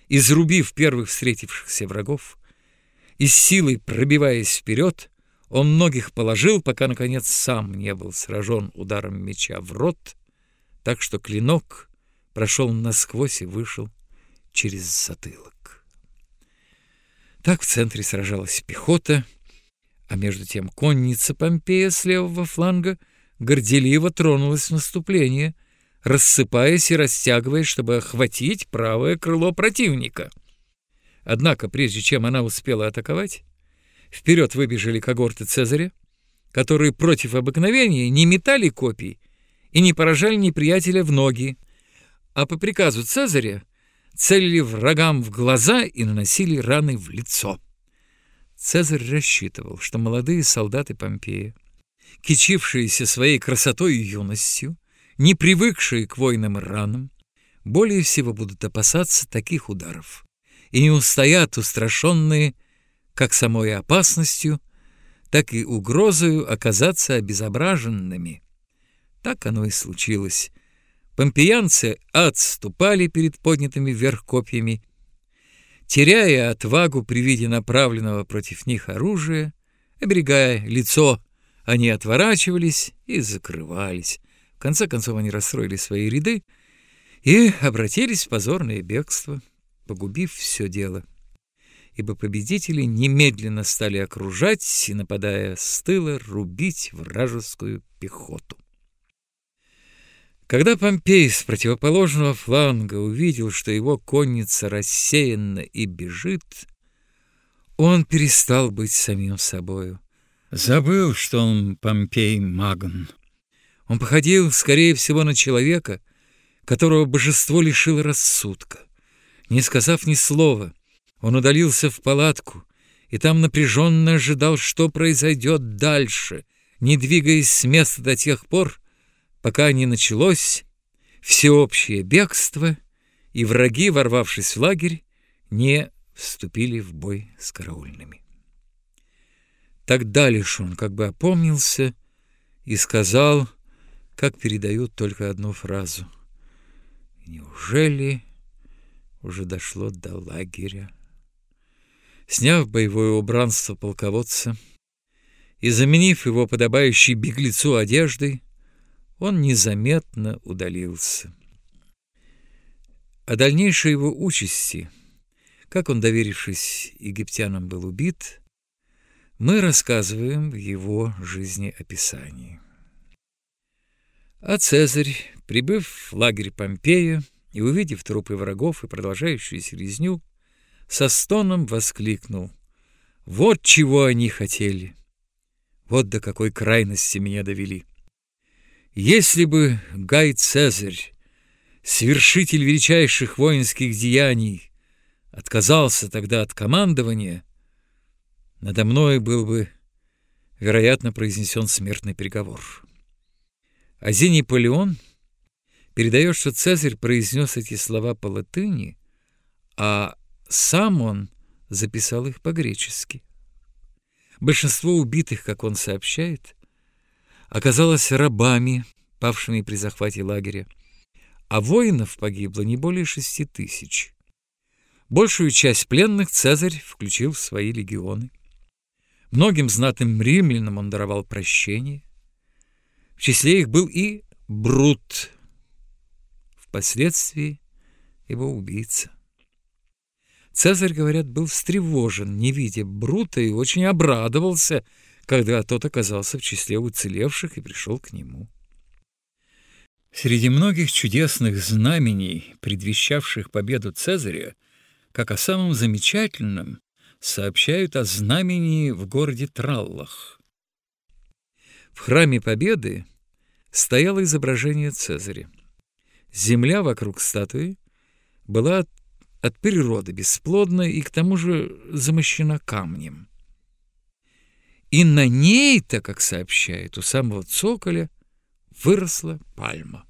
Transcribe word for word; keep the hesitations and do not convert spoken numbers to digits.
изрубив первых встретившихся врагов, и с силой пробиваясь вперед, он многих положил, пока, наконец, сам не был сражен ударом меча в рот, так что клинок прошел насквозь и вышел через затылок. Так в центре сражалась пехота, а между тем конница Помпея с левого фланга горделиво тронулась в наступление, рассыпаясь и растягиваясь, чтобы охватить правое крыло противника. Однако, прежде чем она успела атаковать, вперед выбежали когорты Цезаря, которые против обыкновения не метали копий и не поражали неприятеля в ноги, а по приказу Цезаря целили врагам в глаза и наносили раны в лицо. Цезарь рассчитывал, что молодые солдаты Помпея, кичившиеся своей красотой и юностью, не привыкшие к войнам и ранам, более всего будут опасаться таких ударов и не устоят, устрашенные как самой опасностью, так и угрозою оказаться обезображенными. Так оно и случилось. Помпеянцы отступали перед поднятыми вверх копьями, теряя отвагу при виде направленного против них оружия, оберегая лицо, они отворачивались и закрывались. В конце концов они расстроили свои ряды и обратились в позорное бегство, погубив все дело. Ибо победители немедленно стали окружать и, нападая с тыла, рубить вражескую пехоту. Когда Помпей с противоположного фланга увидел, что его конница рассеяна и бежит, он перестал быть самим собою. Забыл, что он Помпей Магн. Он походил, скорее всего, на человека, которого божество лишило рассудка. Не сказав ни слова, он удалился в палатку и там напряженно ожидал, что произойдет дальше, не двигаясь с места до тех пор, пока не началось всеобщее бегство, и враги, ворвавшись в лагерь, не вступили в бой с караульными. Тогда лишь он как бы опомнился и сказал, как передают только одну фразу: «Неужели уже дошло до лагеря?» Сняв боевое убранство полководца и заменив его подобающей беглецу одеждой, он незаметно удалился. О дальнейшей его участи, как он, доверившись египтянам, был убит, мы рассказываем в его жизнеописании. А Цезарь, прибыв в лагерь Помпея и увидев трупы врагов и продолжающуюся резню, со стоном воскликнул: «Вот чего они хотели! Вот до какой крайности меня довели! Если бы Гай Цезарь, свершитель величайших воинских деяний, отказался тогда от командования, надо мной был бы, вероятно, произнесен смертный приговор». А Зиний Полеон передает, что Цезарь произнес эти слова по латыни, а сам он записал их по-гречески. Большинство убитых, как он сообщает, оказалось рабами, павшими при захвате лагеря, а воинов погибло не более шести тысяч. Большую часть пленных Цезарь включил в свои легионы. Многим знатным римлянам он даровал прощение. В числе их был и Брут, впоследствии его убийца. Цезарь, говорят, был встревожен, не видя Брута, и очень обрадовался, когда тот оказался в числе уцелевших и пришел к нему. Среди многих чудесных знамений, предвещавших победу Цезаря, как о самом замечательном, сообщают о знамении в городе Траллах. В храме Победы стояло изображение Цезаря. Земля вокруг статуи была от, от природы бесплодна и к тому же замощена камнем. И на ней-то, как сообщают, у самого цоколя выросла пальма.